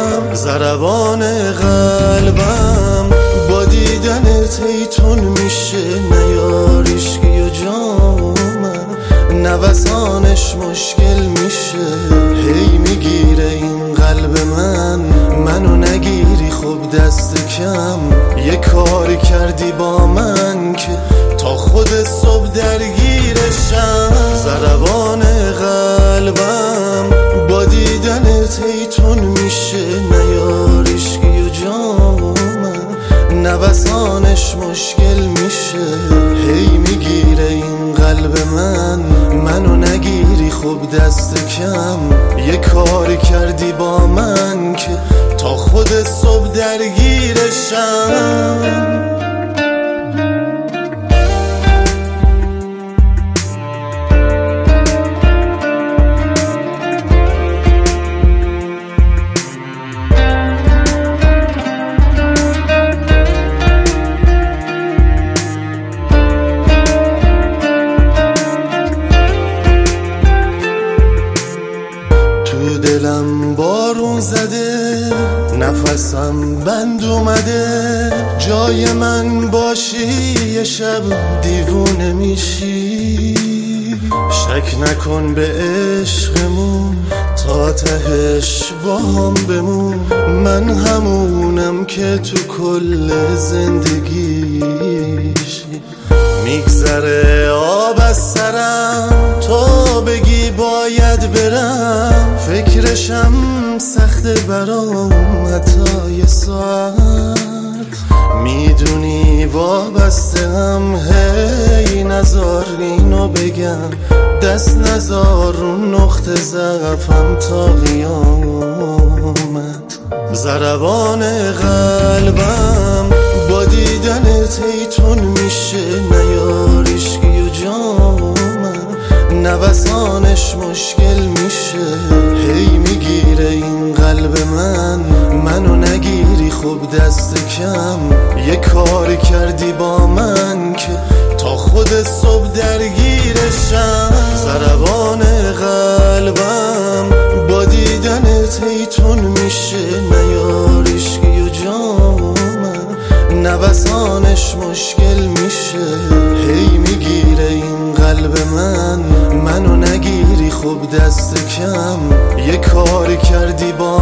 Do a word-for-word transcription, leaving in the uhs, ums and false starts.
ضربان قلبم با دیدنت هیتون میشه، نیاریشگی و جامم نوسانش مشکل میشه. هی میگیره این قلب من، منو نگیری خب دست کم. یه کاری کردی با من که تا خود صبح درگیرشم. ضربان قلبم با دیدنت هیتون میشه، نیاریشگی و جامم نوسانش مشکل میشه. هی میگیره این قلب من، منو نگیری خب دست کم. یه کاری کردی با من که تا خود صبح درگیرشم. دلم بارون زده، نفسم بند اومده. جای من باشی یه شب دیوونه میشی. شک نکن به عشقمون، تا تهش با هم بمون. من همونم که تو کل زندگیش میگذره آب از سرم. تو بگی باید برم، فکرشم سخته برام حتی یه ساعت. میدونی وابسته هم، هی نزار اینو بگم. دست نزار رو نقطه ضعفم تا قیامت. ضربان قلبم با دیدنت هیتون میشه، نیاریشگی و جامم نوسانش مشکل میشه. هی میگیره این قلب من، منو نگیری خب دست کم. یه کاری کردی با من که تا خود صبح درگیرشم. ضربان قلبم با دیدنت هیتون میشه، نیاریشگی و جامم نوسانش مشکل میشه. هی میگیره این قلب من، منو نگیری خب دست کم. یه کاری کردی با